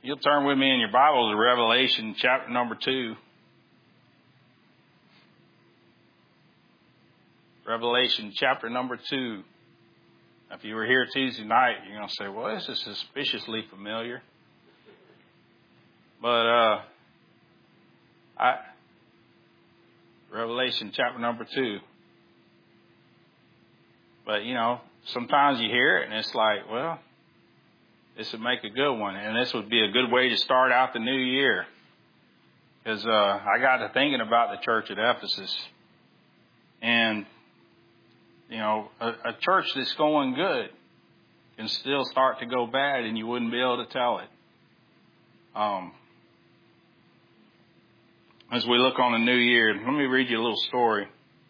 You'll turn with me in your Bible to Revelation chapter number 2. Revelation chapter number 2. If you were here Tuesday night, you're going to say, well, this is suspiciously familiar. But Revelation chapter number 2. But, sometimes you hear it and it's like, well, this would make a good one. And this would be a good way to start out the new year. Because I got to thinking about the church at Ephesus. And, a church that's going good can still start to go bad and you wouldn't be able to tell it. As we look on the new year, let me read you a little story.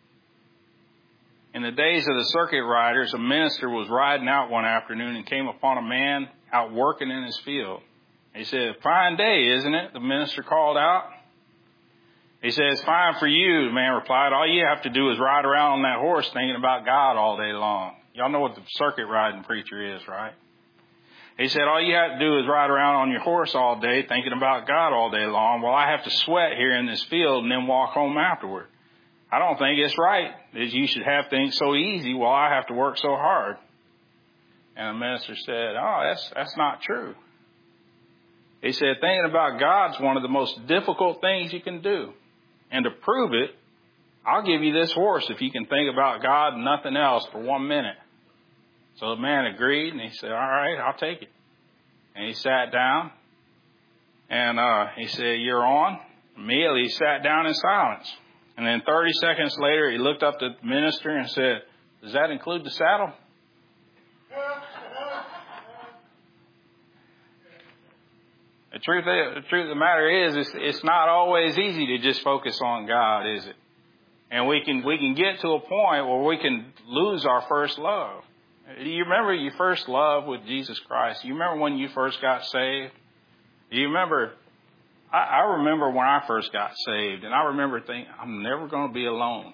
In the days of the circuit riders, a minister was riding out one afternoon and came upon a man out working in his field. He said, "Fine day, isn't it?" the minister called out. He said, "It's fine for you," the man replied. "All you have to do is ride around on that horse thinking about God all day long." Y'all know what the circuit riding preacher is, right? He said, "All you have to do is ride around on your horse all day thinking about God all day long. Well, I have to sweat here in this field and then walk home afterward. I don't think it's right that you should have things so easy while I have to work so hard." And the minister said, "Oh, that's not true." He said, "Thinking about God's one of the most difficult things you can do. And to prove it, I'll give you this horse if you can think about God and nothing else for 1 minute." So the man agreed, and he said, "All right, I'll take it." And he sat down, and he said, "You're on." Immediately he sat down in silence. And then 30 seconds later, he looked up at the minister and said, "Does that include the saddle?" The truth of the matter is, it's not always easy to just focus on God, is it? And we can get to a point where we can lose our first love. Do you remember your first love with Jesus Christ? Do you remember when you first got saved? Do you remember? I remember when I first got saved, and I remember thinking, I'm never going to be alone.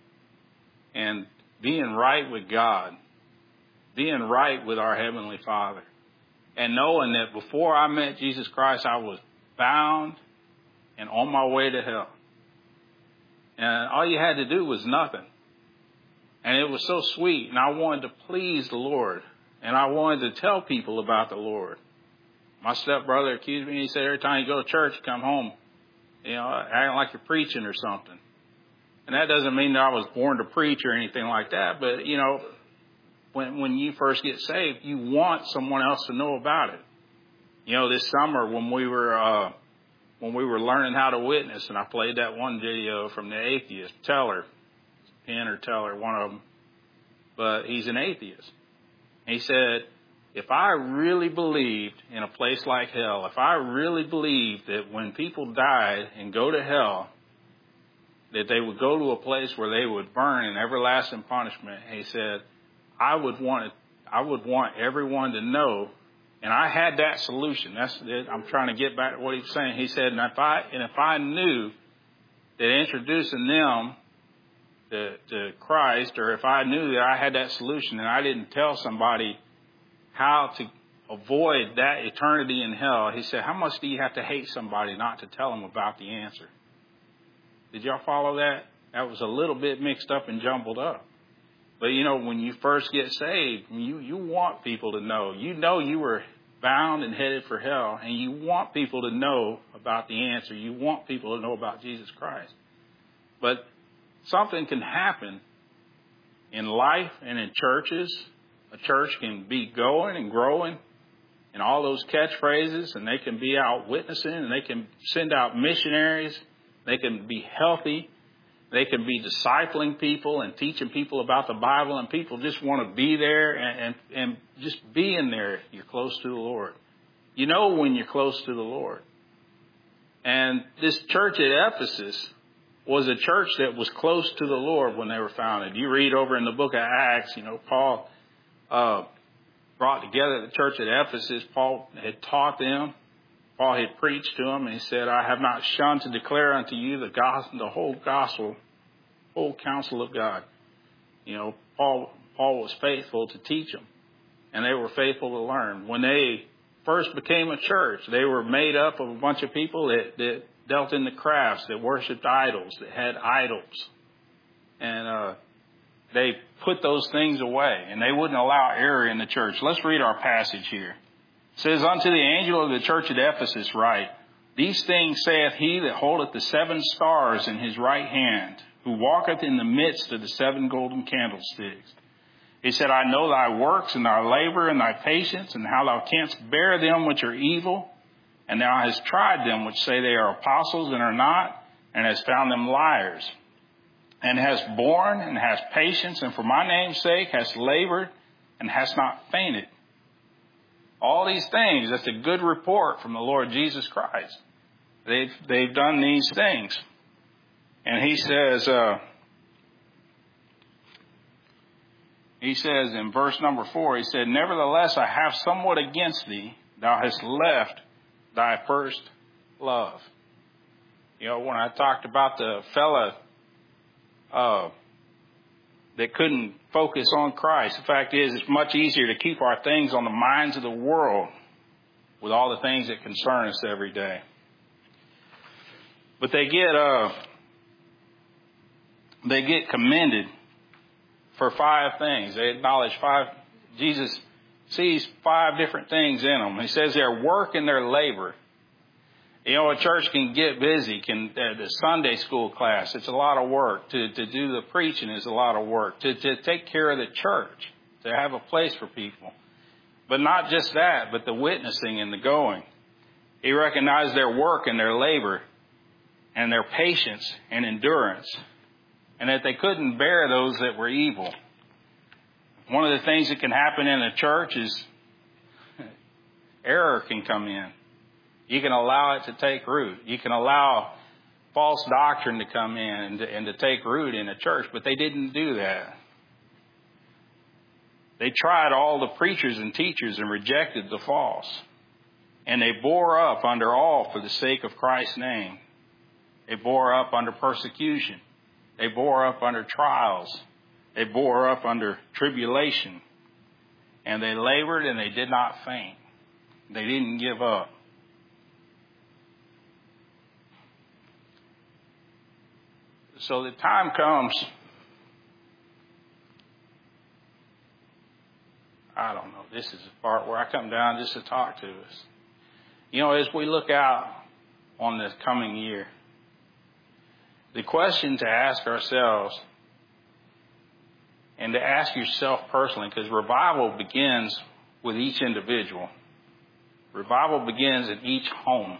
And being right with God, being right with our Heavenly Father, and knowing that before I met Jesus Christ, I was bound and on my way to hell. And all you had to do was nothing. And it was so sweet, and I wanted to please the Lord, and I wanted to tell people about the Lord. My stepbrother accused me. He said, every time you go to church, you come home, acting like you're preaching or something. And that doesn't mean that I was born to preach or anything like that. But, when you first get saved, you want someone else to know about it. This summer when we were learning how to witness, and I played that one video from the atheist, Teller, Penn or Teller, one of them. But he's an atheist. He said, if I really believed in a place like hell, if I really believed that when people died and go to hell, that they would go to a place where they would burn in everlasting punishment, he said, I would want everyone to know. And I had that solution. That's it. I'm trying to get back to what he was saying. He said, and if I knew that introducing them to Christ, or if I knew that I had that solution and I didn't tell somebody how to avoid that eternity in hell, he said, how much do you have to hate somebody not to tell them about the answer? Did y'all follow that? That was a little bit mixed up and jumbled up. But, when you first get saved, you want people to know. You were bound and headed for hell, and you want people to know about the answer. You want people to know about Jesus Christ. But something can happen in life and in churches. A church can be going and growing and all those catchphrases, and they can be out witnessing, and they can send out missionaries. They can be healthy. They can be discipling people and teaching people about the Bible, and people just want to be there and just being there. You're close to the Lord. You know when you're close to the Lord. And this church at Ephesus was a church that was close to the Lord when they were founded. You read over in the book of Acts, Paul brought together the church at Ephesus. Paul had taught them. Paul had preached to them, and he said, I have not shunned to declare unto you the gospel, the whole gospel, whole counsel of God. Paul was faithful to teach them, and they were faithful to learn. When they first became a church. They were made up of a bunch of people that dealt in the crafts, that worshiped idols, that had idols. And they put those things away, and they wouldn't allow error in the church. Let's read our passage here. It says, "Unto the angel of the church at Ephesus write, These things saith he that holdeth the 7 stars in his right hand, who walketh in the midst of the 7 golden candlesticks. He said, I know thy works and thy labor and thy patience, and how thou canst bear them which are evil, and thou hast tried them which say they are apostles and are not, and hast found them liars. And hast borne and hast patience, and for my name's sake hast labored and hast not fainted." All these things, that's a good report from the Lord Jesus Christ. They've done these things. And he says in verse number 4, he said, "Nevertheless, I have somewhat against thee. Thou hast left thy first love." You know, when I talked about the fella that couldn't focus on Christ, the fact is it's much easier to keep our things on the minds of the world with all the things that concern us every day. But they get commended for 5 things. They acknowledge 5. Jesus sees 5 different things in them. He says their work and their labor. You know, a church can get busy. The Sunday school class, it's a lot of work. To do the preaching is a lot of work. To take care of the church, to have a place for people. But not just that, but the witnessing and the going. He recognized their work and their labor and their patience and endurance, and that they couldn't bear those that were evil. One of the things that can happen in a church is error can come in. You can allow it to take root. You can allow false doctrine to come in and to take root in a church, but they didn't do that. They tried all the preachers and teachers and rejected the false. And they bore up under all for the sake of Christ's name. They bore up under persecution. They bore up under trials. They bore up under tribulation. And they labored and they did not faint. They didn't give up. So the time comes, I don't know, this is the part where I come down just to talk to us. You know, as we look out on this coming year, the question to ask ourselves and to ask yourself personally, because revival begins with each individual. Revival begins in each home.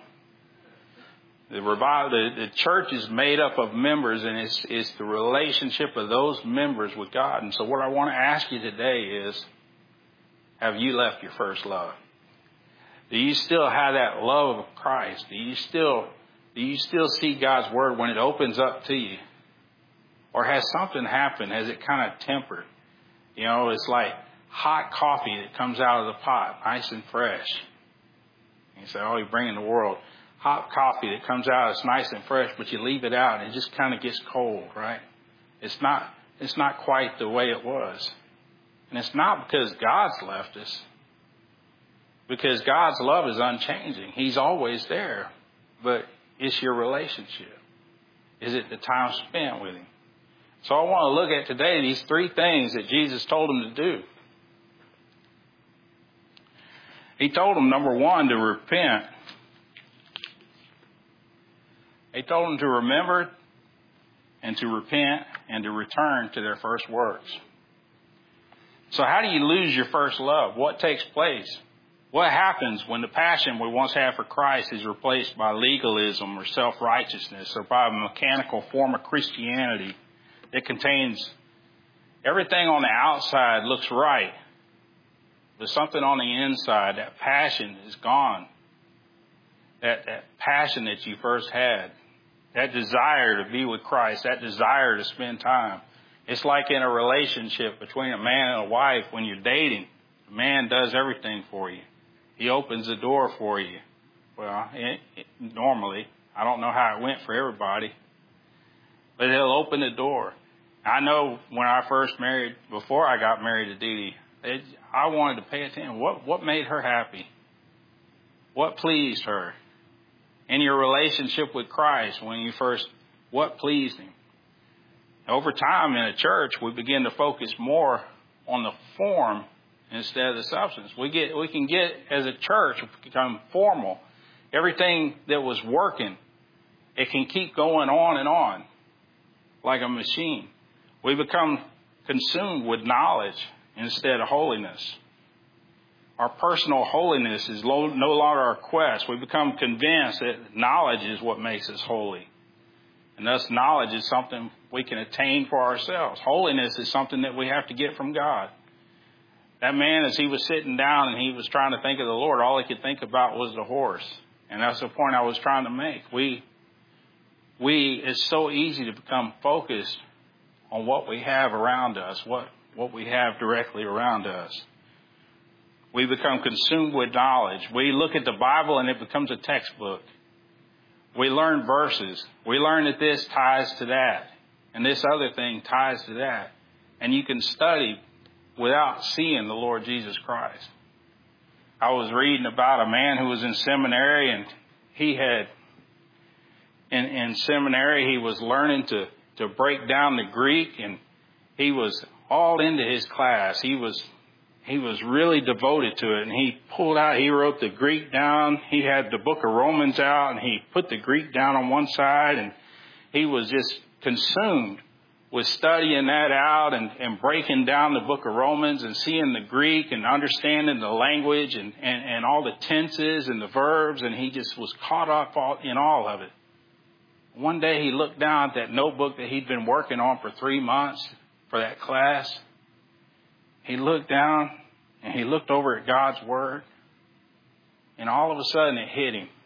The church is made up of members, and it's the relationship of those members with God. And so what I want to ask you today is, have you left your first love? Do you still have that love of Christ? Do you still see God's word when it opens up to you? Or has something happened? Has it kind of tempered? You know, it's like hot coffee that comes out of the pot, nice and fresh. And you say, oh, you're bringing the world. Hot coffee that comes out, it's nice and fresh, but you leave it out and it just kind of gets cold, right? It's not quite the way it was. And it's not because God's left us, because God's love is unchanging. He's always there, but it's your relationship. Is it the time spent with Him? So I want to look at today these 3 things that Jesus told them to do. He told them, number 1, to repent. He told them to remember and to repent and to return to their first works. So how do you lose your first love? What takes place? What happens when the passion we once had for Christ is replaced by legalism or self-righteousness or by a mechanical form of Christianity that contains everything on the outside looks right, but something on the inside, that passion is gone. That passion that you first had, that desire to be with Christ, that desire to spend time. It's like in a relationship between a man and a wife when you're dating. The man does everything for you. He opens the door for you. Well, normally, I don't know how it went for everybody, but he'll open the door. I know when I first married, before I got married to Dee Dee, I wanted to pay attention. What made her happy? What pleased her? In your relationship with Christ, what pleased him? Over time in a church, we begin to focus more on the form instead of the substance. We can get, as a church, become formal. Everything that was working, it can keep going on and on like a machine. We become consumed with knowledge instead of holiness. Our personal holiness is no longer our quest. We become convinced that knowledge is what makes us holy. And thus knowledge is something we can attain for ourselves. Holiness is something that we have to get from God. That man, as he was sitting down and he was trying to think of the Lord, all he could think about was the horse. And that's the point I was trying to make. It's so easy to become focused on what we have around us, what we have directly around us. We become consumed with knowledge. We look at the Bible and it becomes a textbook. We learn verses. We learn that this ties to that, and this other thing ties to that. And you can study without seeing the Lord Jesus Christ. I was reading about a man who was in seminary, and he had, in seminary, he was learning to break down the Greek, and he was all into his class. He was really devoted to it, and he wrote the Greek down. He had the book of Romans out, and he put the Greek down on one side, and he was just consumed with studying that out and breaking down the book of Romans and seeing the Greek and understanding the language and all the tenses and the verbs, and he just was caught up in all of it. One day he looked down at that notebook that he'd been working on for 3 months for that class. He looked down and he looked over at God's Word, and all of a sudden it hit him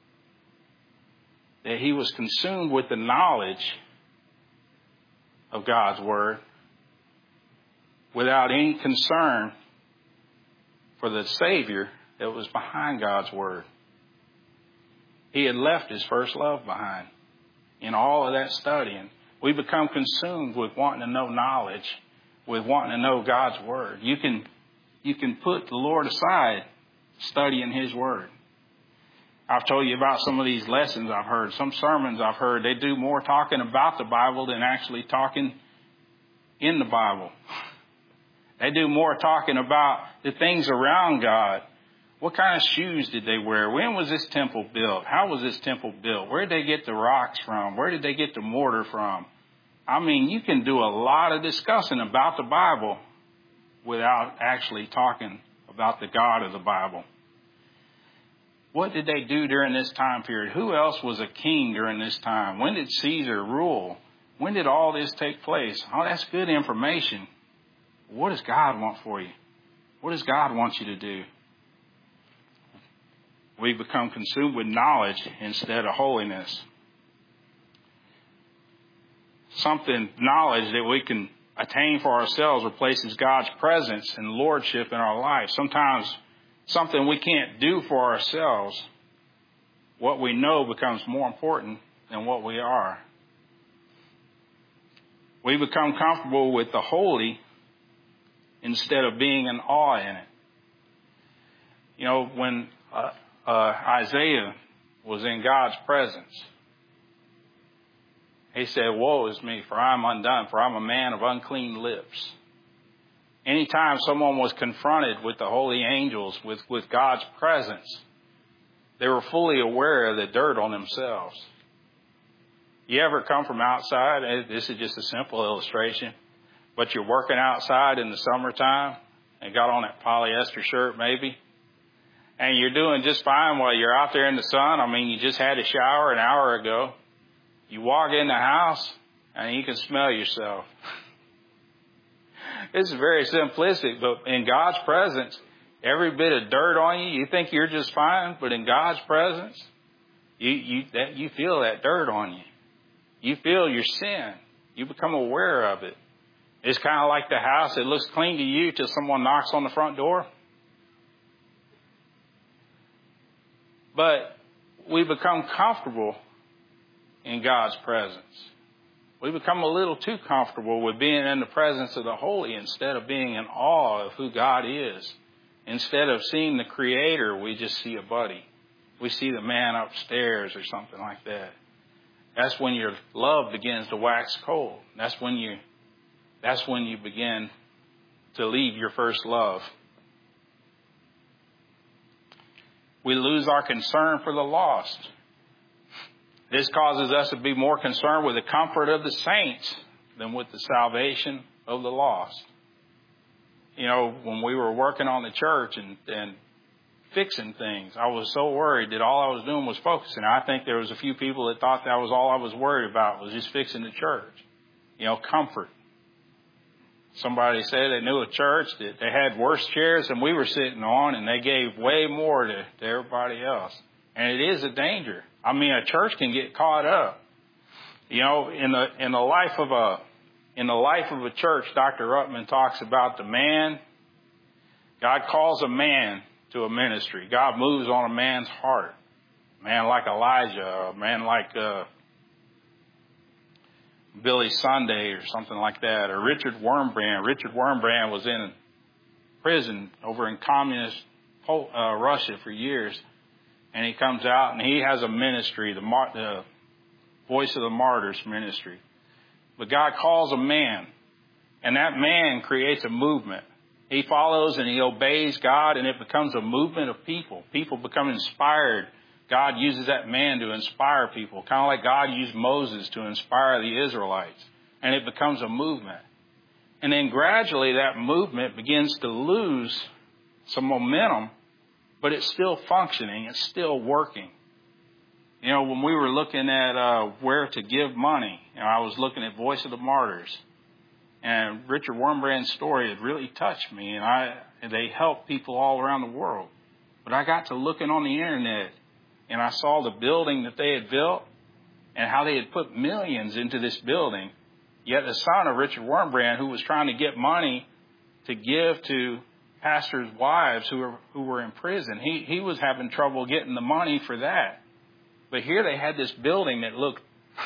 that he was consumed with the knowledge of God's Word without any concern for the Savior that was behind God's Word. He had left his first love behind in all of that studying. We become consumed with wanting to know knowledge, with wanting to know God's Word. You can put the Lord aside studying His Word. I've told you about some of these lessons I've heard, some sermons I've heard. They do more talking about the Bible than actually talking in the Bible. They do more talking about the things around God. What kind of shoes did they wear? When was this temple built? How was this temple built? Where did they get the rocks from? Where did they get the mortar from? I mean, you can do a lot of discussing about the Bible without actually talking about the God of the Bible. What did they do during this time period? Who else was a king during this time? When did Caesar rule? When did all this take place? Oh, that's good information. What does God want for you? What does God want you to do? We become consumed with knowledge instead of holiness. Knowledge that we can attain for ourselves replaces God's presence and lordship in our life. Sometimes something we can't do for ourselves, what we know becomes more important than what we are. We become comfortable with the holy instead of being in awe in it. You know, when Isaiah was in God's presence, he said, "Woe is me, for I am undone, for I am a man of unclean lips." Anytime someone was confronted with the holy angels, with God's presence, they were fully aware of the dirt on themselves. You ever come from outside? This is just a simple illustration, but you're working outside in the summertime and got on that polyester shirt maybe, and you're doing just fine while you're out there in the sun. I mean, you just had a shower an hour ago. You walk in the house and you can smell yourself. It's very simplistic, but in God's presence, every bit of dirt on you, you think you're just fine, but in God's presence, you feel that dirt on you. You feel your sin. You become aware of it. It's kind of like the house. It looks clean to you till someone knocks on the front door. But we become comfortable in God's presence. We become a little too comfortable with being in the presence of the holy instead of being in awe of who God is. Instead of seeing the Creator, we just see a buddy. We see the man upstairs or something like that. That's when your love begins to wax cold. That's when you begin to leave your first love. We lose our concern for the lost. This causes us to be more concerned with the comfort of the saints than with the salvation of the lost. You know, when we were working on the church and fixing things, I was so worried that all I was doing was focusing. I think there was a few people that thought that was all I was worried about, was just fixing the church. You know, comfort. Somebody said they knew a church that they had worse chairs than we were sitting on, and they gave way more to everybody else. And it is a danger. I mean, a church can get caught up. You know, in the life of a church, Dr. Ruttman talks about the man. God calls a man to a ministry. God moves on a man's heart. A man like Elijah, a man like Billy Sunday or something like that, or Richard Wurmbrand. Richard Wurmbrand was in prison over in communist Russia for years, and he comes out and he has a ministry, the Voice of the Martyrs ministry. But God calls a man, and that man creates a movement. He follows and he obeys God, and it becomes a movement of people. People become inspired. God uses that man to inspire people, kind of like God used Moses to inspire the Israelites. And it becomes a movement. And then gradually that movement begins to lose some momentum, but it's still functioning. It's still working. You know, when we were looking at where to give money, you know, I was looking at Voice of the Martyrs. And Richard Wurmbrand's story had really touched me, and they help people all around the world. But I got to looking on the internet, and I saw the building that they had built and how they had put millions into this building. Yet the son of Richard Wurmbrand, who was trying to get money to give to pastors' wives who were in prison, he was having trouble getting the money for that. But here they had this building that looked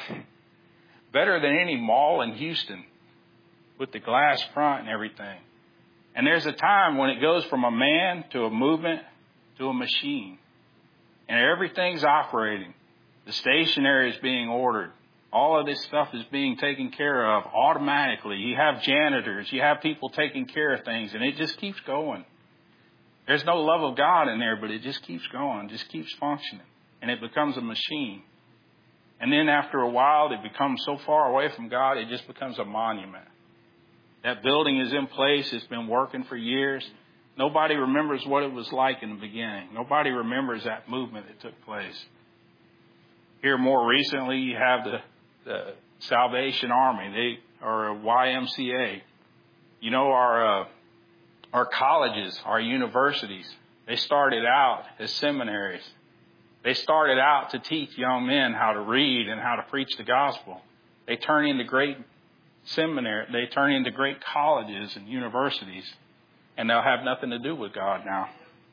better than any mall in Houston, with the glass front and everything. And there's a time when it goes from a man to a movement to a machine. And everything's operating. The stationery is being ordered. All of this stuff is being taken care of automatically. You have janitors. You have people taking care of things. And it just keeps going. There's no love of God in there, but it just keeps going. Just keeps functioning. And it becomes a machine. And then after a while, it becomes so far away from God, it just becomes a monument. That building is in place. It's been working for years. Nobody remembers what it was like in the beginning. Nobody remembers that movement that took place. Here more recently, you have the Salvation Army, or YMCA. You know, our colleges, our universities, they started out as seminaries. They started out to teach young men how to read and how to preach the gospel. They turn into great seminary. They turn into great colleges and universities, and they'll have nothing to do with God now.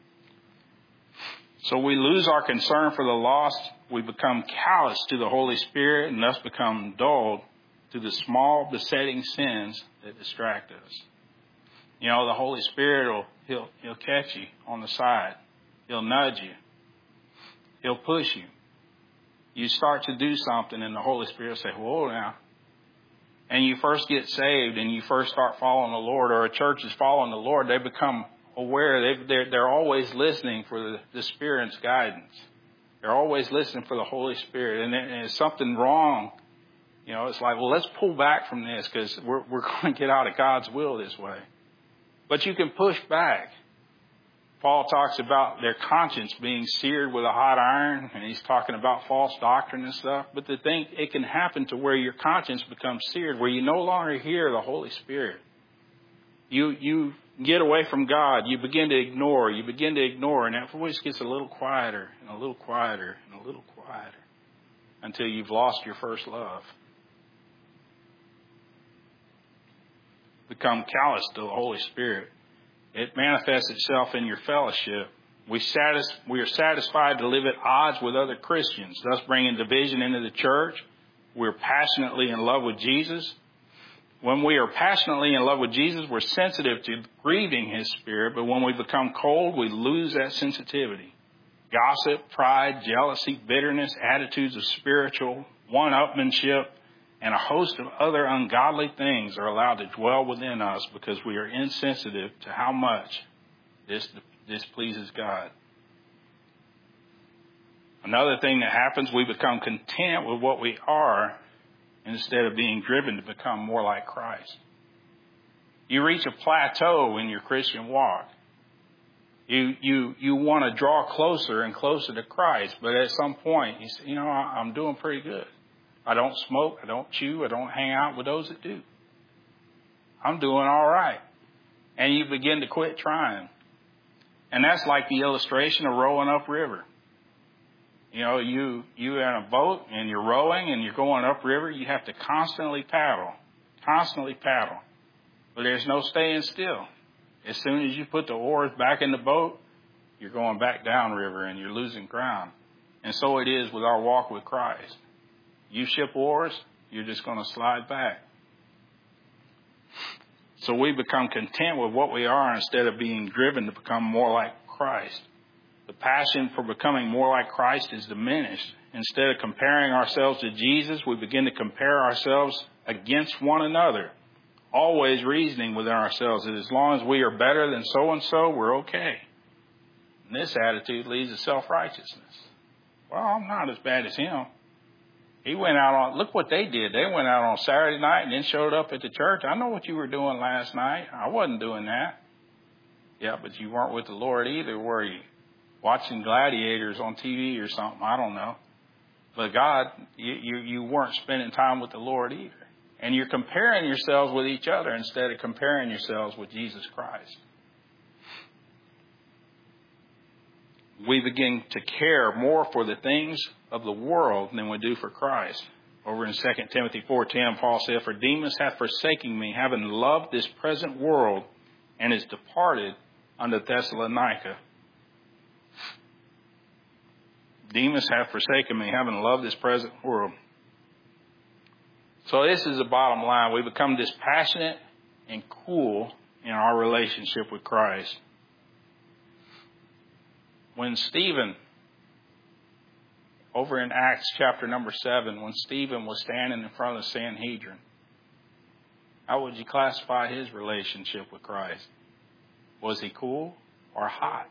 So we lose our concern for the lost. We become callous to the Holy Spirit and thus become dulled to the small besetting sins that distract us. You know, the Holy Spirit he'll catch you on the side. He'll nudge you. He'll push you. You start to do something and the Holy Spirit will say, whoa now. And you first get saved and you first start following the Lord, or a church is following the Lord, they become aware. They're always listening for the Spirit's guidance. They're always listening for the Holy Spirit. And there's something wrong. You know, it's like, well, let's pull back from this because we're going to get out of God's will this way. But you can push back. Paul talks about their conscience being seared with a hot iron, and he's talking about false doctrine and stuff. But the thing, it can happen to where your conscience becomes seared, where you no longer hear the Holy Spirit. You get away from God. You begin to ignore. And that voice gets a little quieter and a little quieter and a little quieter until you've lost your first love. Become callous to the Holy Spirit. It manifests itself in your fellowship. We are satisfied to live at odds with other Christians, thus bringing division into the church. We're passionately in love with Jesus. When we are passionately in love with Jesus, we're sensitive to grieving His Spirit. But when we become cold, we lose that sensitivity. Gossip, pride, jealousy, bitterness, attitudes of spiritual one-upmanship, and a host of other ungodly things are allowed to dwell within us because we are insensitive to how much this displeases God. Another thing that happens, we become content with what we are instead of being driven to become more like Christ. You reach a plateau in your Christian walk. You want to draw closer and closer to Christ, but at some point you say, I'm doing pretty good. I don't smoke, I don't chew, I don't hang out with those that do. I'm doing all right. And you begin to quit trying. And that's like the illustration of rowing upriver. You're in a boat and you're rowing and you're going upriver. You have to constantly paddle. But there's no staying still. As soon as you put the oars back in the boat, you're going back downriver and you're losing ground. And so it is with our walk with Christ. You ship oars, you're just going to slide back. So we become content with what we are instead of being driven to become more like Christ. The passion for becoming more like Christ is diminished. Instead of comparing ourselves to Jesus, we begin to compare ourselves against one another, always reasoning within ourselves that as long as we are better than so-and-so, we're okay. And this attitude leads to self-righteousness. Well, I'm not as bad as him. He went out on, look what they did. They went out on Saturday night and then showed up at the church. I know what you were doing last night. I wasn't doing that. Yeah, but you weren't with the Lord either, were you? Watching gladiators on TV or something. I don't know. But God, you weren't spending time with the Lord either. And you're comparing yourselves with each other instead of comparing yourselves with Jesus Christ. We begin to care more for the things of the world than we do for Christ. Over in 2 Timothy 4:10, Paul said, "For Demas hath forsaken me, having loved this present world, and is departed unto Thessalonica." Demas hath forsaken me, having loved this present world. So this is the bottom line. We become dispassionate and cool in our relationship with Christ. When Stephen, over in Acts chapter number 7, when Stephen was standing in front of the Sanhedrin, how would you classify his relationship with Christ? Was he cool or hot?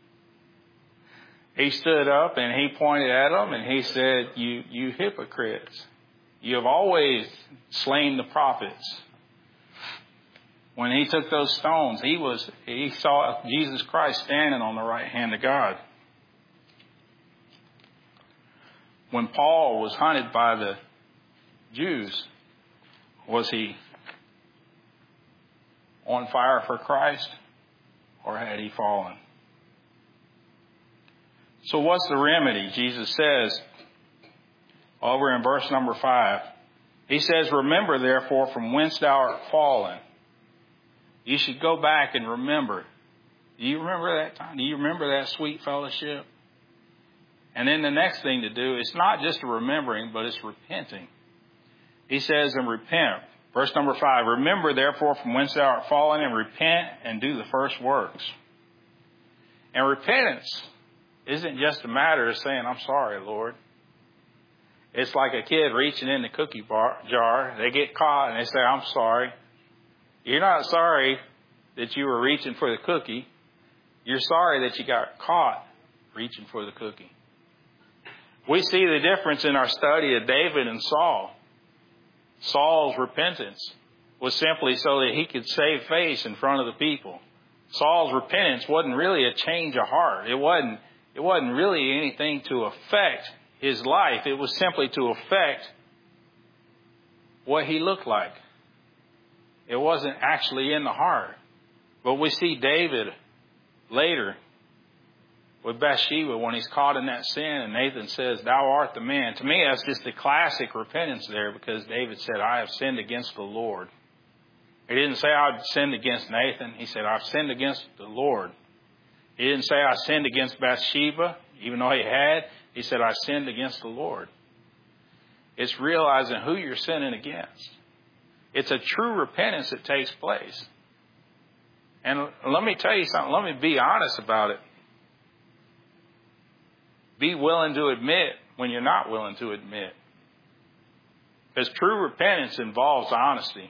He stood up and he pointed at them and he said, you hypocrites, you have always slain the prophets. When he took those stones, he saw Jesus Christ standing on the right hand of God. When Paul was hunted by the Jews, was he on fire for Christ or had he fallen? So what's the remedy? Jesus says over in verse number 5, he says, "Remember therefore from whence thou art fallen." You should go back and remember. Do you remember that time? Do you remember that sweet fellowship? And then the next thing to do, it's not just a remembering, but it's repenting. He says, and repent. Verse number 5, "Remember therefore from whence thou art fallen, and repent and do the first works." And repentance isn't just a matter of saying, "I'm sorry, Lord." It's like a kid reaching in the cookie jar. They get caught and they say, "I'm sorry." You're not sorry that you were reaching for the cookie. You're sorry that you got caught reaching for the cookie. We see the difference in our study of David and Saul. Saul's repentance was simply so that he could save face in front of the people. Saul's repentance wasn't really a change of heart. It wasn't really anything to affect his life. It was simply to affect what he looked like. It wasn't actually in the heart. But we see David later with Bathsheba when he's caught in that sin and Nathan says, "Thou art the man." To me, that's just the classic repentance there, because David said, "I have sinned against the Lord." He didn't say, "I've sinned against Nathan." He said, "I've sinned against the Lord." He didn't say, "I sinned against Bathsheba," even though he had. He said, "I sinned against the Lord." It's realizing who you're sinning against. It's a true repentance that takes place. And let me tell you something. Let me be honest about it. Be willing to admit when you're not willing to admit. Because true repentance involves honesty.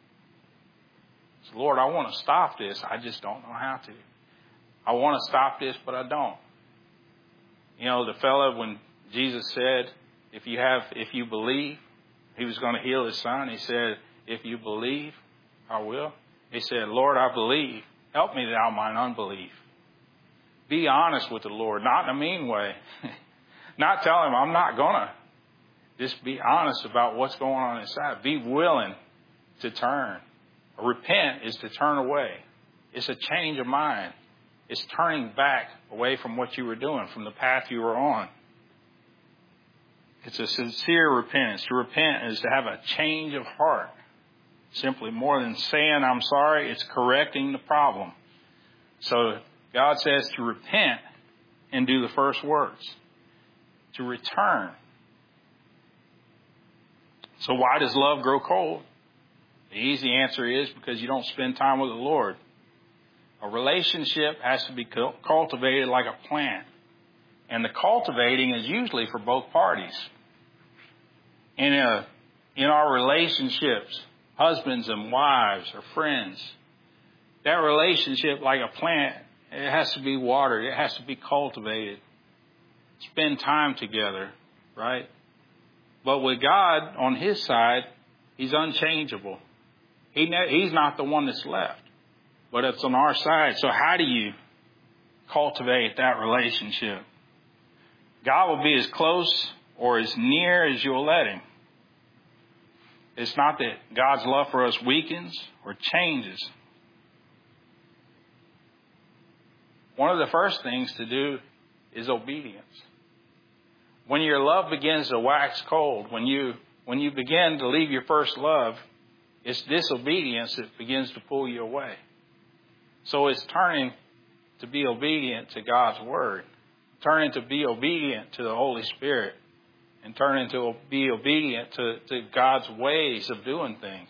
So, Lord, I want to stop this. I just don't know how to. I want to stop this, but I don't. You know, the fellow, when Jesus said, if you believe, he was going to heal his son. He said, if you believe, I will. He said, Lord, I believe. Help me thou mine unbelief. Be honest with the Lord, not in a mean way. Not tell him I'm not going to. Just be honest about what's going on inside. Be willing to turn. Repent is to turn away. It's a change of mind. It's turning back away from what you were doing, from the path you were on. It's a sincere repentance. To repent is to have a change of heart. Simply more than saying I'm sorry, it's correcting the problem. So God says to repent and do the first words. To return. So why does love grow cold? The easy answer is because you don't spend time with the Lord. A relationship has to be cultivated like a plant. And the cultivating is usually for both parties. In our relationships, husbands and wives or friends, that relationship, like a plant, it has to be watered. It has to be cultivated. Spend time together, right? But with God, on His side, He's unchangeable. He's not the one that's left, but it's on our side. So how do you cultivate that relationship? God will be as close or as near as you'll let Him. It's not that God's love for us weakens or changes. One of the first things to do is obedience. When your love begins to wax cold, when you begin to leave your first love, it's disobedience that begins to pull you away. So it's turning to be obedient to God's Word, turning to be obedient to the Holy Spirit, and turning to be obedient to God's ways of doing things.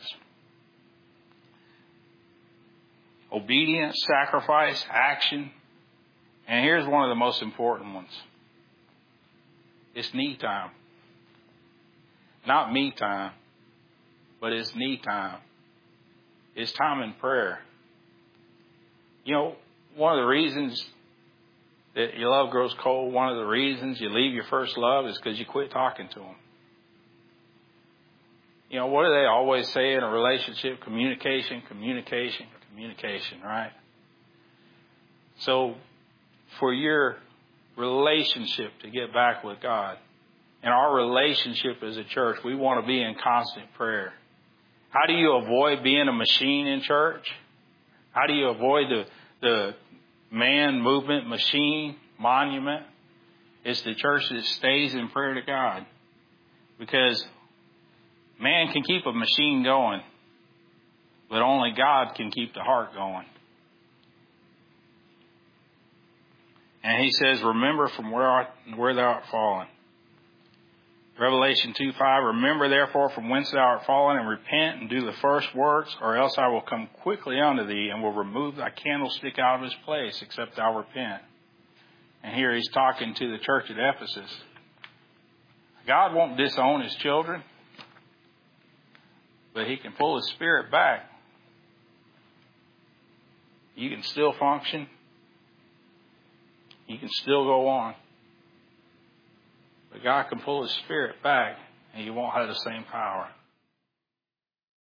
Obedience, sacrifice, action. And here's one of the most important ones. It's knee time. Not me time, but it's knee time. It's time in prayer. You know, one of the reasons that your love grows cold, one of the reasons you leave your first love is because you quit talking to them. You know, what do they always say in a relationship? Communication, communication, communication, right? So for your relationship to get back with God, and our relationship as a church, we want to be in constant prayer. How do you avoid being a machine in church? How do you avoid the man movement machine monument? It's the church that stays in prayer to God. Because man can keep a machine going, but only God can keep the heart going. And He says, remember from where thou art fallen. Revelation 2:5, remember therefore from whence thou art fallen, and repent and do the first works, or else I will come quickly unto thee, and will remove thy candlestick out of his place, except thou repent. And here He's talking to the church at Ephesus. God won't disown His children, but He can pull His Spirit back. You can still function. You can still go on. But God can pull His Spirit back, and you won't have the same power.